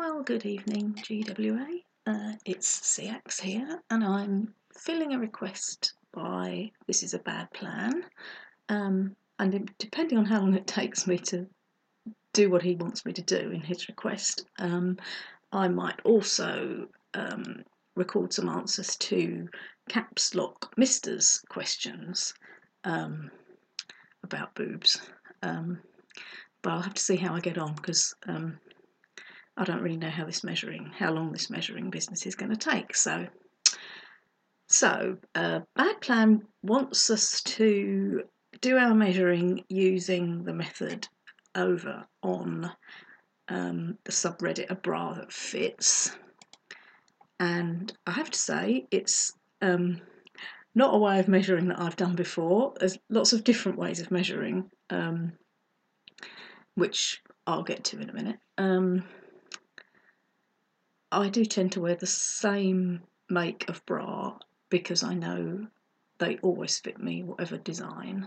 Well, good evening, GWA. It's CX here, and I'm filling a request by This Is a Bad Plan. And depending on how long it takes me to do what he wants me to do in his request, I might also record some answers to Caps Lock Mister's questions about boobs. But I'll have to see how I get on because I don't really know how long this measuring business is going to take. So Bad Plan wants us to do our measuring using the method over on the subreddit A Bra That Fits. And I have to say, it's not a way of measuring that I've done before. There's lots of different ways of measuring, which I'll get to in a minute. I do tend to wear the same make of bra because I know they always fit me, whatever design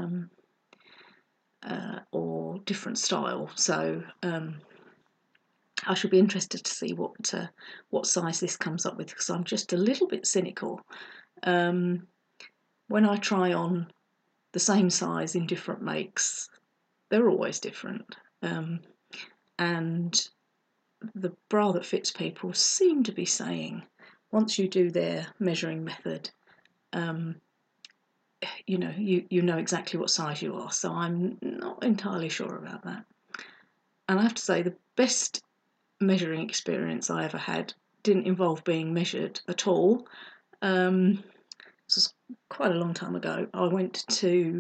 or different style. So I shall be interested to see what size this comes up with, because I'm just a little bit cynical. When I try on the same size in different makes, they're always different. And the Bra That Fits people seem to be saying once you do their measuring method, you know exactly what size you are. So I'm not entirely sure about that. And I have to say, the best measuring experience I ever had didn't involve being measured at all. This was quite a long time ago. I went to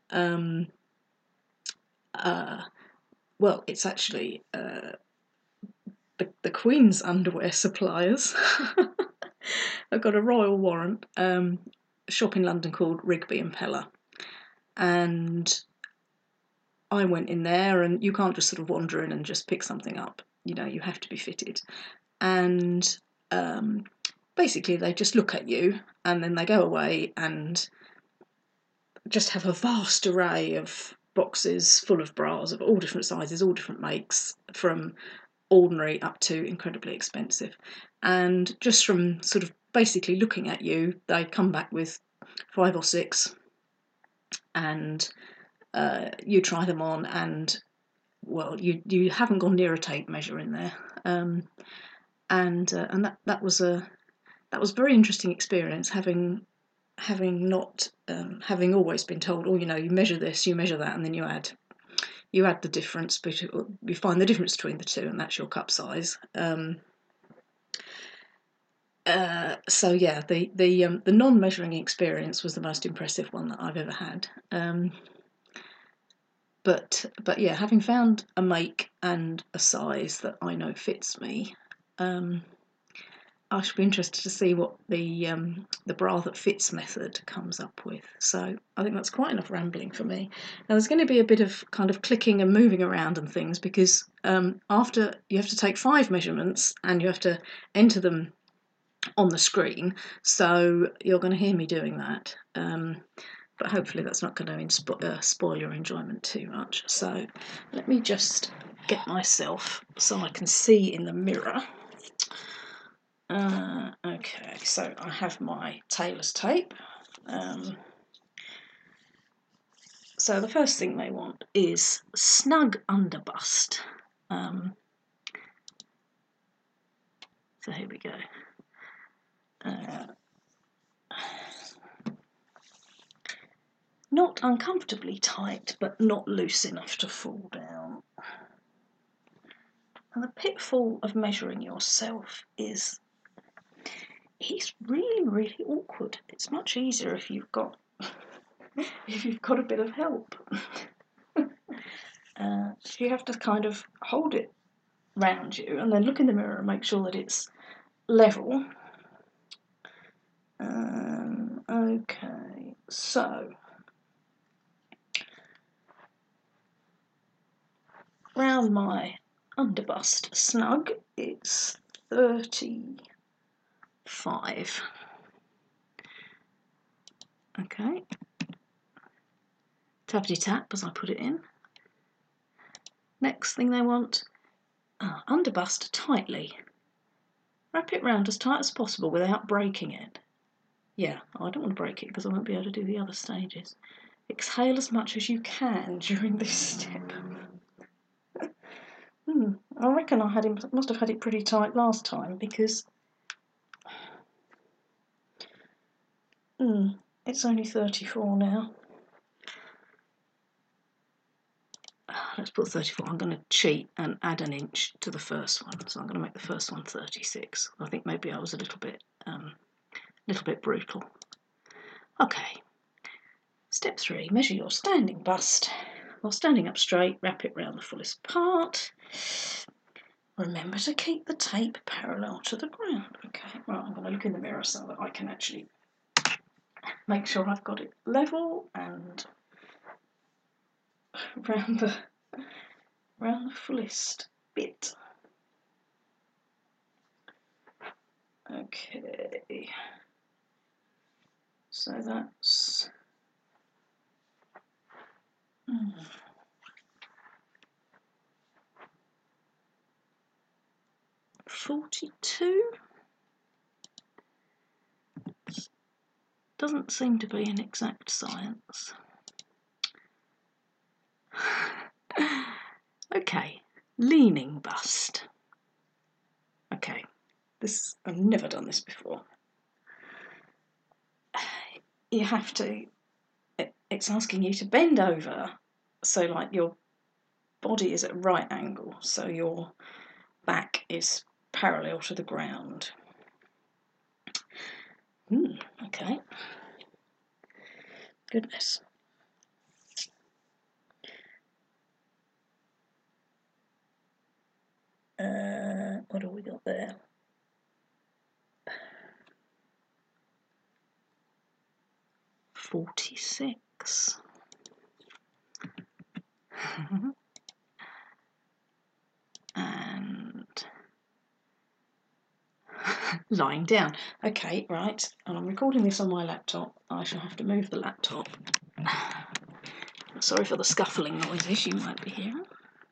it's actually the Queen's underwear suppliers. I've got a royal warrant, a shop in London called Rigby and Peller. And I went in there, and you can't just sort of wander in and just pick something up. You know, you have to be fitted. And basically they just look at you and then they go away and just have a vast array of boxes full of bras of all different sizes, all different makes, from ordinary up to incredibly expensive. And just from sort of basically looking at you, they come back with 5 or 6, and you try them on, and well, you haven't gone near a tape measure in there, and that was a very interesting experience, having always been told, oh, you know, you measure this, you measure that, and then you add the difference, but you find the difference between the two, and that's your cup size. So yeah, the non-measuring experience was the most impressive one that I've ever had. But yeah, having found a make and a size that I know fits me, I should be interested to see what the Bra That Fits method comes up with. So I think that's quite enough rambling for me. Now there's going to be a bit of kind of clicking and moving around and things, because after you have to take 5 measurements and you have to enter them on the screen, so you're going to hear me doing that. But hopefully that's not going to spoil your enjoyment too much. So let me just get myself so I can see in the mirror. Okay, so I have my tailor's tape. So the first thing they want is snug underbust. So here we go. Not uncomfortably tight, but not loose enough to fall down. And the pitfall of measuring yourself is it's really, really awkward. It's much easier if you've got a bit of help. So you have to kind of hold it round you and then look in the mirror and make sure that it's level. Okay, so round my underbust snug, it's 35. Okay. Tappity tap as I put it in. Next thing they want, Underbust tightly. Wrap it round as tight as possible without breaking it. Yeah, I don't want to break it because I won't be able to do the other stages. Exhale as much as you can during this step. I reckon must have had it pretty tight last time because it's only 34 now. Let's put 34. I'm going to cheat and add an inch to the first one, so I'm going to make the first one 36. I think maybe I was a little bit brutal. Okay. Step 3, measure your standing bust. While standing up straight, wrap it round the fullest part. Remember to keep the tape parallel to the ground. Okay, right, I'm going to look in the mirror so that I can actually make sure I've got it level and round the fullest bit. Okay, so that's 42. Doesn't seem to be an exact science. Okay, leaning bust. Okay, I've never done this before. You have to, it's asking you to bend over, so like your body is at a right angle, so your back is parallel to the ground. Okay. Goodness. What have we got there? $46. And lying down. Okay, right. And I'm recording this on my laptop. I shall have to move the laptop. Sorry for the scuffling noises you might be hearing.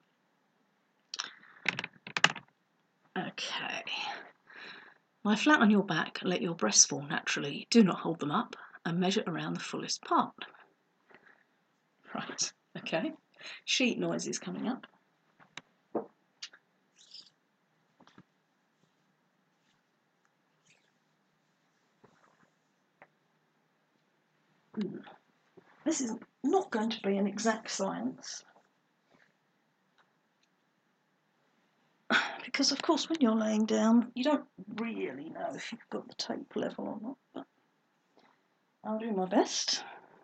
Okay. Lie flat on your back, let your breasts fall naturally. Do not hold them up, and measure around the fullest part. Right, okay. Sheet noises coming up. This is not going to be an exact science. Because, of course, when you're laying down, you don't really know if you've got the tape level or not, but I'll do my best.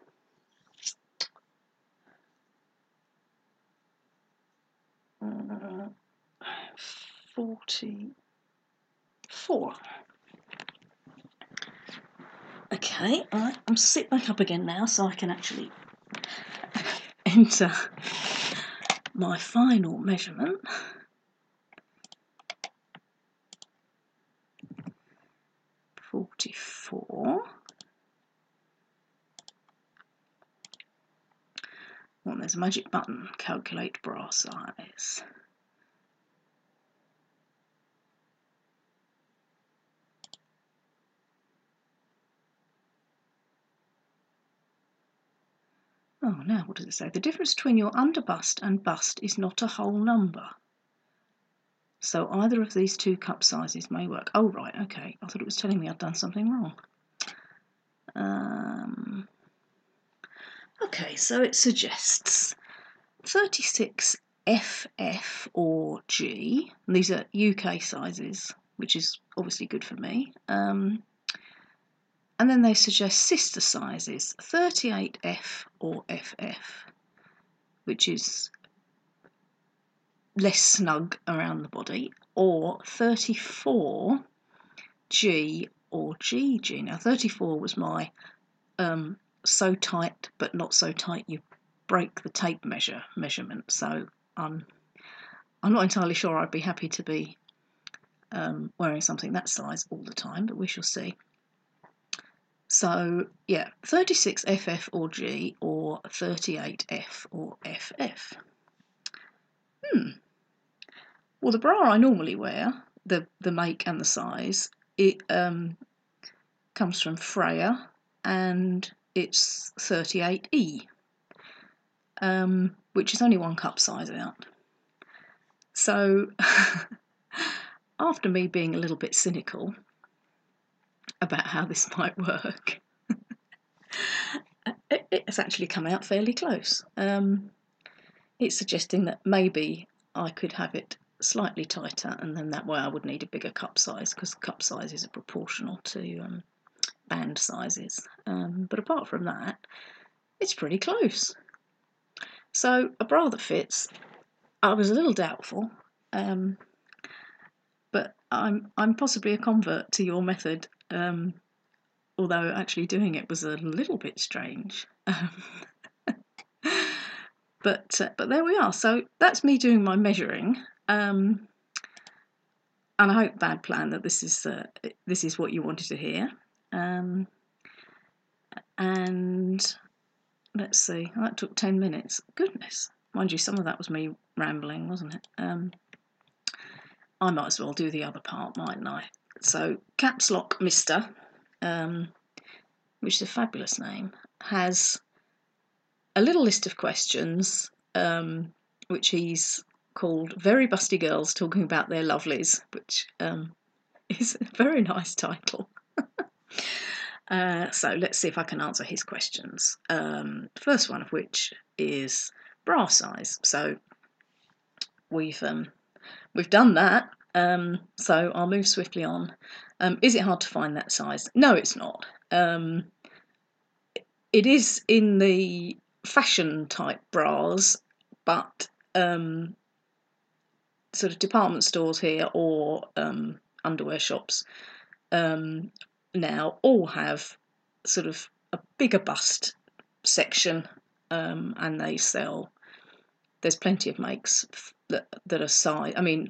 Uh, 44. Okay, alright, I'm sit back up again now so I can actually enter my final measurement. 44. Well, there's a magic button, calculate bra size. Oh, now what does it say? The difference between your underbust and bust is not a whole number. So either of these two cup sizes may work. Oh, right, okay. I thought it was telling me I'd done something wrong. Okay, so it suggests 36 FF or G. And these are UK sizes, which is obviously good for me. And then they suggest sister sizes, 38F or FF, which is less snug around the body, or 34G or GG. Now, 34 was my so tight but not so tight you break the tape measurement. So I'm not entirely sure I'd be happy to be wearing something that size all the time, but we shall see. So, yeah, 36 FF or G or 38 F or FF. Well, the bra I normally wear, the make and the size, it comes from Freya, and it's 38E, which is only one cup size out. So after me being a little bit cynical about how this might work, it's actually come out fairly close. It's suggesting that maybe I could have it slightly tighter, and then that way I would need a bigger cup size, because cup sizes are proportional to band sizes. But apart from that, it's pretty close. So a bra that fits, I was a little doubtful, but I'm possibly a convert to your method, although actually doing it was a little bit strange. But there we are. So that's me doing my measuring, and I hope, bad plan, that this is what you wanted to hear. And let's see, that took 10 minutes. Goodness, mind you, some of that was me rambling, wasn't it? I might as well do the other part, mightn't I? So Caps Lock Mister, which is a fabulous name, has a little list of questions, which he's called Very Busty Girls Talking About Their Lovelies, which is a very nice title. So let's see if I can answer his questions. First one of which is bra size. So we've done that. So I'll move swiftly on. Is it hard to find that size? No, it's not. It is in the fashion type bras, but sort of department stores here, or underwear shops now, all have sort of a bigger bust section, and they sell. There's plenty of makes that are size. I mean,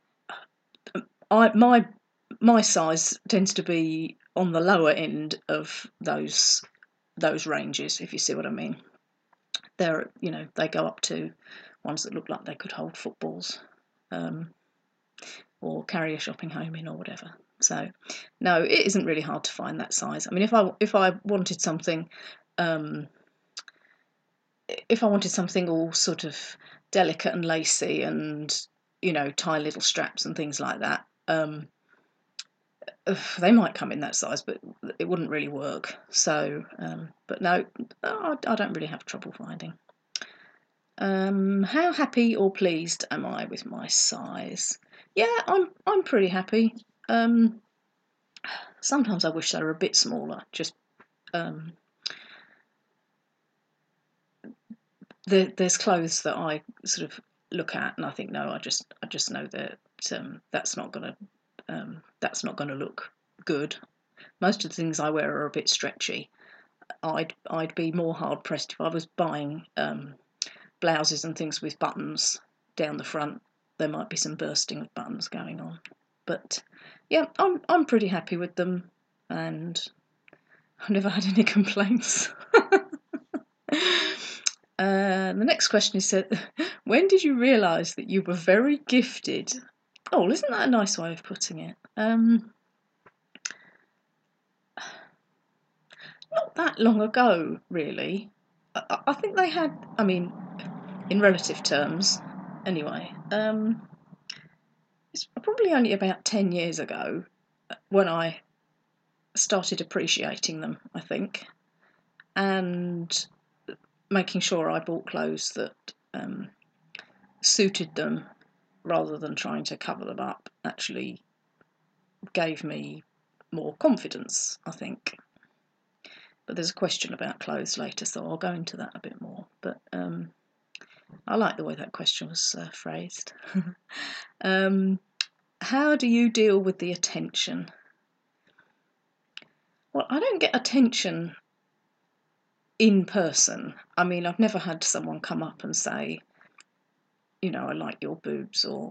my size tends to be on the lower end of those ranges, if you see what I mean. They're, they go up to ones that look like they could hold footballs, or carry a shopping home in, or whatever. So no, it isn't really hard to find that size. I mean, if I wanted something, all sort of delicate and lacy, and tie little straps and things like that, they might come in that size, but it wouldn't really work. So, but no, I don't really have trouble finding. How happy or pleased am I with my size? Yeah, I'm pretty happy. Sometimes I wish they were a bit smaller. Just there's clothes that I sort of look at and I think, no, I just know that that's not gonna look good. Most of the things I wear are a bit stretchy. I'd be more hard pressed if I was buying blouses and things with buttons down the front. There might be some bursting of buttons going on, but yeah, I'm pretty happy with them, and I've never had any complaints. The next question is, when did you realise that you were very gifted? Oh, isn't that a nice way of putting it? Not that long ago, really. I think they had, I mean, in relative terms, anyway. It's probably only about 10 years ago when I started appreciating them, I think, and making sure I bought clothes that suited them, rather than trying to cover them up, actually gave me more confidence, I think. But there's a question about clothes later, so I'll go into that a bit more. But I like the way that question was phrased. How do you deal with the attention? Well, I don't get attention in person. I mean, I've never had someone come up and say, I like your boobs, or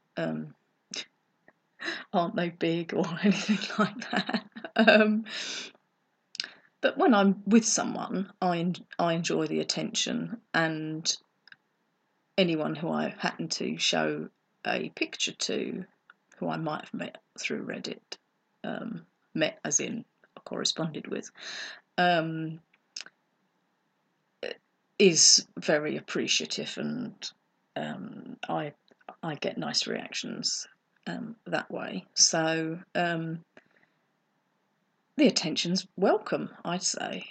aren't they big, or anything like that. But when I'm with someone, I enjoy the attention, and anyone who I happen to show a picture to, who I might have met through Reddit, met as in corresponded with, is very appreciative, and I get nice reactions that way. So the attention's welcome, I'd say.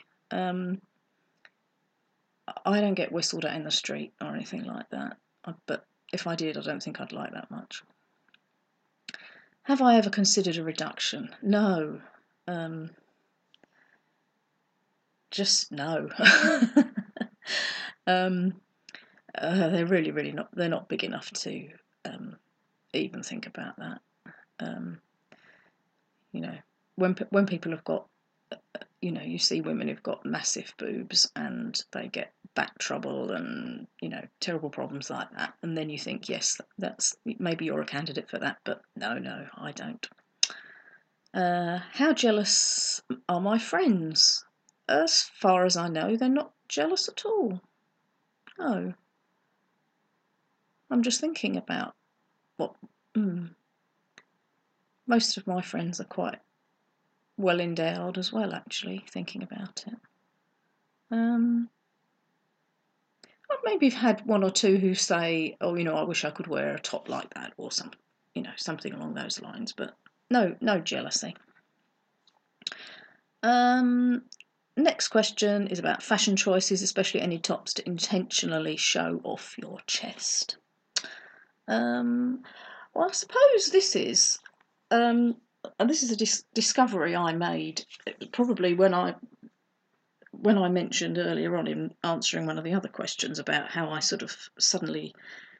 I don't get whistled at in the street or anything like that, but if I did, I don't think I'd like that much. Have I ever considered a reduction? No. Just no. They're really not. They're not big enough to even think about that. You know, when people have got, you know, you see women who've got massive boobs and they get back trouble and, you know, terrible problems like that, and then you think, yes, that's maybe you're a candidate for that, but no, I don't. How jealous are my friends? As far as I know, they're not jealous at all. No. I'm just thinking about what. Most of my friends are quite well endowed as well, actually, thinking about it. I've maybe had one or two who say, oh, you know, I wish I could wear a top like that, or something along those lines, but no jealousy. Next question is about fashion choices, especially any tops to intentionally show off your chest. Well, I suppose this is, and this is a discovery I made probably when I mentioned earlier on in answering one of the other questions about how I sort of suddenly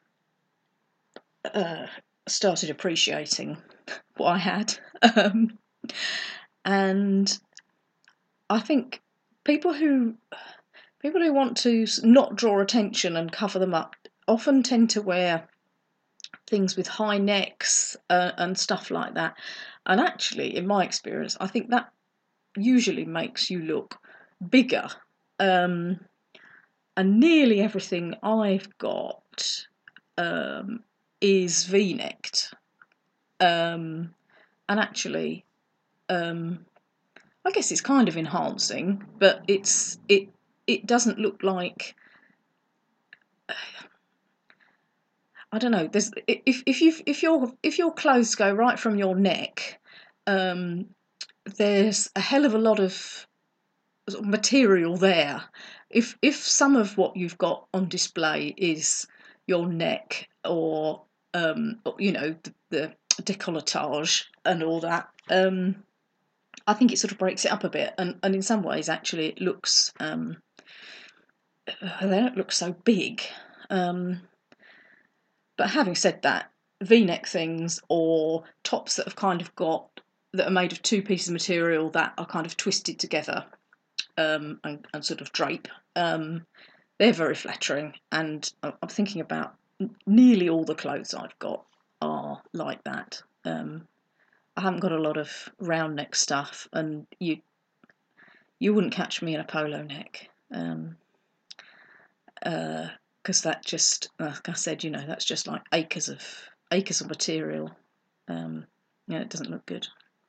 started appreciating what I had, and I think people who want to not draw attention and cover them up often tend to wear things with high necks and stuff like that. And actually, in my experience, I think that usually makes you look bigger. And nearly everything I've got is V-necked. And actually, I guess it's kind of enhancing, but it doesn't look like, I don't know. There's if your clothes go right from your neck, there's a hell of a lot of sort of material there. If some of what you've got on display is your neck or you know, the décolletage and all that, I think it sort of breaks it up a bit, and in some ways actually it looks they don't look so big. But having said that, V-neck things or tops that are made of two pieces of material that are kind of twisted together and sort of drape, they're very flattering. And I'm thinking about nearly all the clothes I've got are like that. I haven't got a lot of round neck stuff, and you wouldn't catch me in a polo neck. Because that just, like I said, you know, that's just like acres of material. It doesn't look good.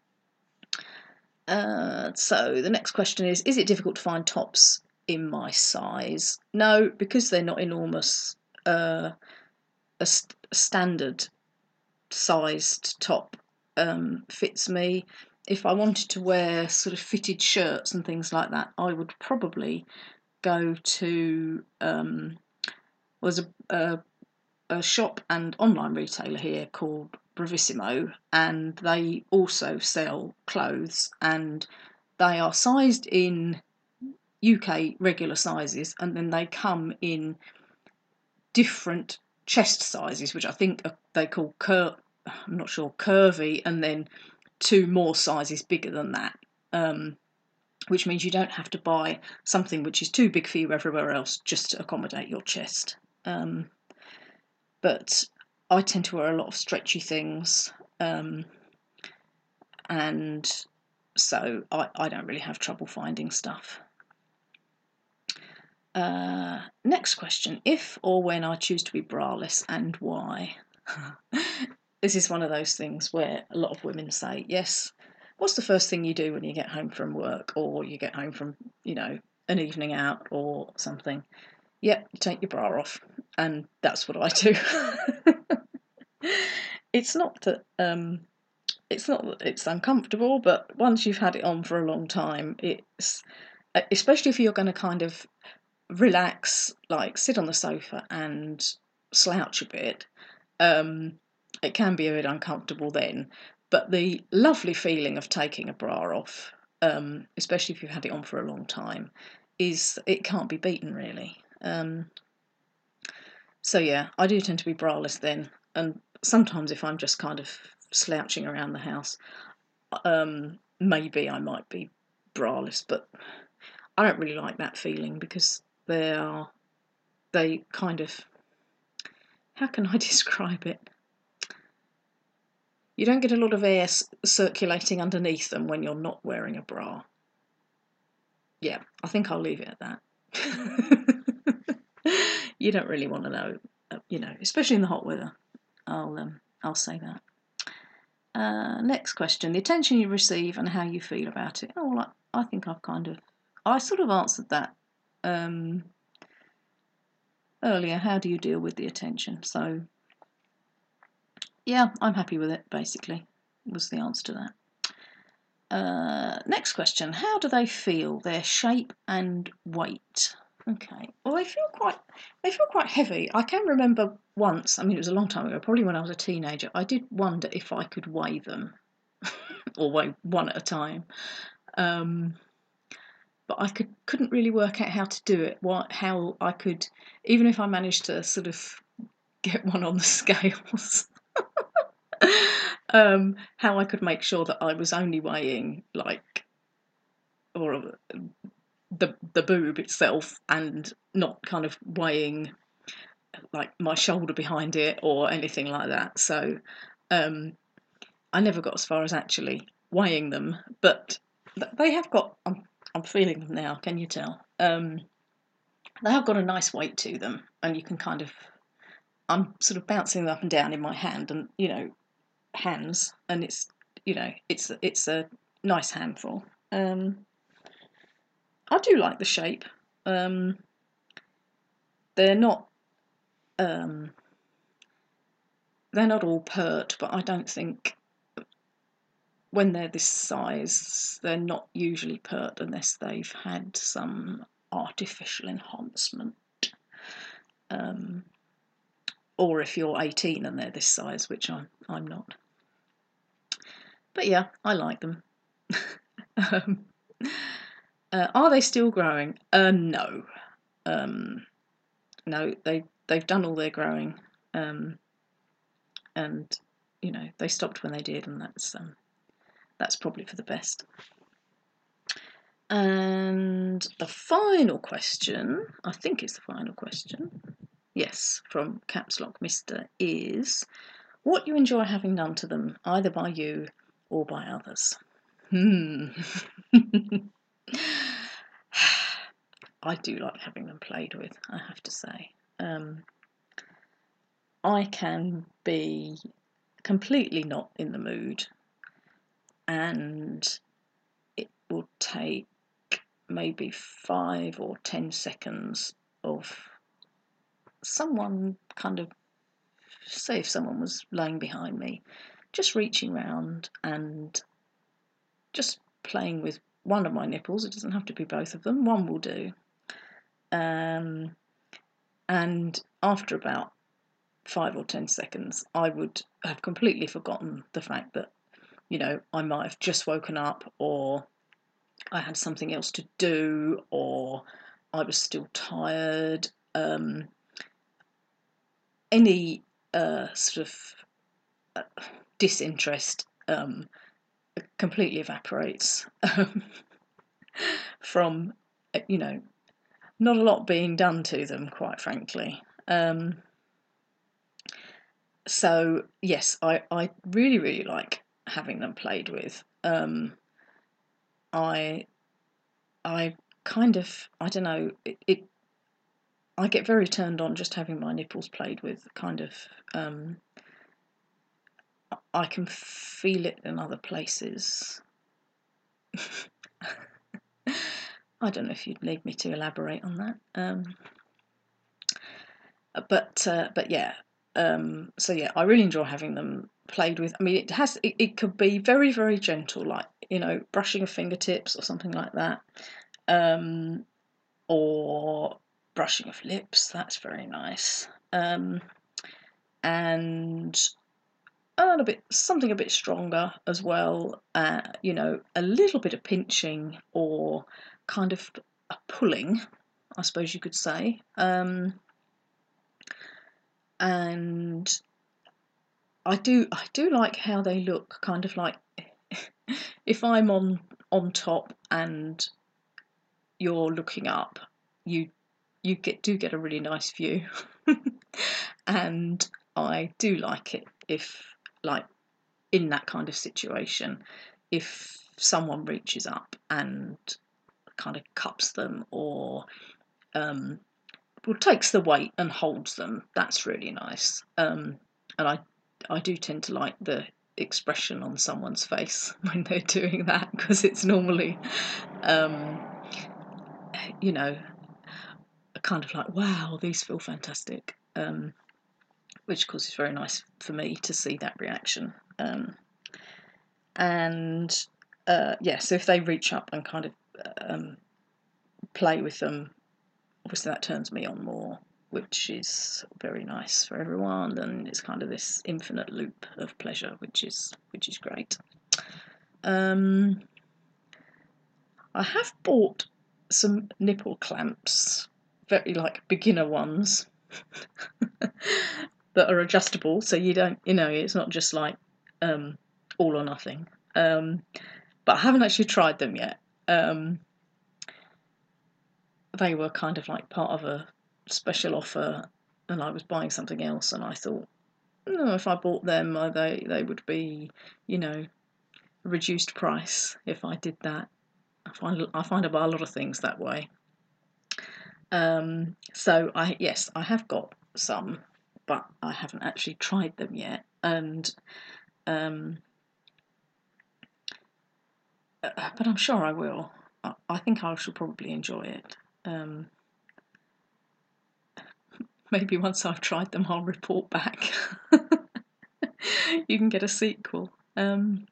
So the next question is it difficult to find tops in my size? No, because they're not enormous. A standard sized top fits me. If I wanted to wear sort of fitted shirts and things like that, I would probably go to there's a shop and online retailer here called Bravissimo, and they also sell clothes, and they are sized in UK regular sizes, and then they come in different chest sizes, which I think they call I'm not sure, curvy, and then two more sizes bigger than that. Which means you don't have to buy something which is too big for you everywhere else just to accommodate your chest. But I tend to wear a lot of stretchy things, and so I don't really have trouble finding stuff. Next question. If or when I choose to be braless, and why? This is one of those things where a lot of women say, yes, what's the first thing you do when you get home from work or you get home from, an evening out or something? Yep, you take your bra off. And that's what I do. It's not that it's uncomfortable, but once you've had it on for a long time, it's especially if you're going to kind of relax, like sit on the sofa and slouch a bit. It can be a bit uncomfortable then, but the lovely feeling of taking a bra off, especially if you've had it on for a long time, it can't be beaten really. So yeah, I do tend to be braless then, and sometimes if I'm just kind of slouching around the house, maybe I might be braless, but I don't really like that feeling because they kind of, how can I describe it? You don't get a lot of air circulating underneath them when you're not wearing a bra. Yeah, I think I'll leave it at that. You don't really want to know, especially in the hot weather. I'll say that. Next question: the attention you receive and how you feel about it. Oh, well, I think I sort of answered that earlier. How do you deal with the attention? So, yeah, I'm happy with it. Basically, was the answer to that. Next question: how do they feel? Their shape and weight. Okay. Well, they feel quite heavy. I can remember once. I mean, it was a long time ago. Probably when I was a teenager. I did wonder if I could weigh them, or weigh one at a time. Um, but I couldn't really work out how to do it. How I could, even if I managed to sort of get one on the scales. How I could make sure that I was only weighing like, or the boob itself, and not kind of weighing like my shoulder behind it or anything like that. So I never got as far as actually weighing them, but they have got. I'm feeling them now. Can you tell? They have got a nice weight to them, and you can kind of. I'm sort of bouncing them up and down in my hand, and hands, and it's a nice handful. I do like the shape. Um, they're not um, they're not all pert, but I don't think when they're this size, they're not usually pert unless they've had some artificial enhancement. Um, or if you're 18 and they're this size, which I'm not. But yeah, I like them. um, are they still growing? No. No, they've done all their growing, and they stopped when they did, and that's probably for the best. And the final question, I think it's the final question, yes, from Caps Lock Mister, is what you enjoy having done to them, either by you or by others. I do like having them played with, I have to say. I can be completely not in the mood, and it will take maybe 5 or 10 seconds of someone kind of, say if someone was lying behind me, just reaching round and just playing with one of my nipples. It doesn't have to be both of them, one will do. And after about 5 or 10 seconds, I would have completely forgotten the fact that, I might have just woken up, or I had something else to do, or I was still tired. Any sort of disinterest completely evaporates from, not a lot being done to them, quite frankly. So yes, I really, really like having them played with. I I kind of, I don't know, I get very turned on just having my nipples played with, kind of. I can feel it in other places. I don't know if you'd need me to elaborate on that. But yeah. So yeah, I really enjoy having them played with. I mean, it could be very, very gentle, like, brushing of fingertips or something like that, or brushing of lips. That's very nice. And something a bit stronger as well. A little bit of pinching or kind of a pulling, I suppose you could say. And I do like how they look, kind of like if I'm on top and you're looking up, you do get a really nice view. And I do like it if, like, in that kind of situation, if someone reaches up and kind of cups them, or takes the weight and holds them, that's really nice. And I do tend to like the expression on someone's face when they're doing that, because it's normally, you know, kind of like, wow, these feel fantastic. Which of course is very nice for me to see that reaction. And yeah, so if they reach up and kind of play with them, obviously that turns me on more, which is very nice for everyone, and it's kind of this infinite loop of pleasure, which is great. I have bought some nipple clamps, very like beginner ones, that are adjustable, so you don't, it's not just like all or nothing. But I haven't actually tried them yet. They were kind of like part of a special offer, and I was buying something else, and I thought, no, if I bought them, they would be, reduced price if I did that. I find I buy a lot of things that way. So I have got some, but I haven't actually tried them yet, and but I'm sure I will. I think I shall probably enjoy it. Maybe once I've tried them, I'll report back. You can get a sequel. I'm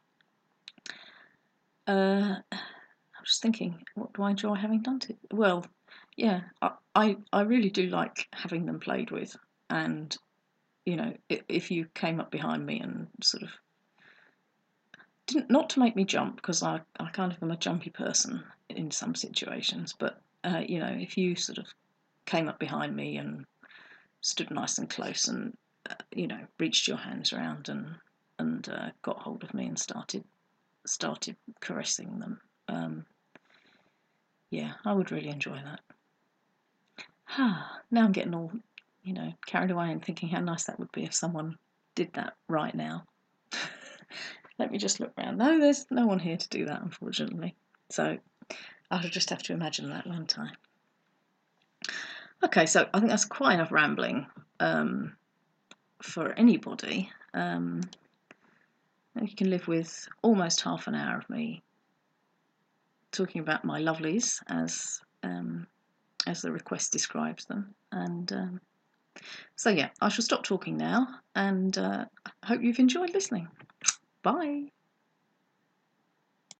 just thinking, what do I enjoy having done to? Well, yeah, I really do like having them played with, and if you came up behind me and sort of didn't, not to make me jump, because I kind of am a jumpy person in some situations, but if you sort of came up behind me and stood nice and close and reached your hands around and got hold of me and started caressing them, yeah, I would really enjoy that. Now I'm getting all carried away and thinking how nice that would be if someone did that right now. Let me just look around. No, there's no one here to do that, unfortunately. So I'll just have to imagine that, won't I? Okay, so I think that's quite enough rambling for anybody. You can live with almost half an hour of me talking about my lovelies as the request describes them. And so yeah, I shall stop talking now, and hope you've enjoyed listening. Bye.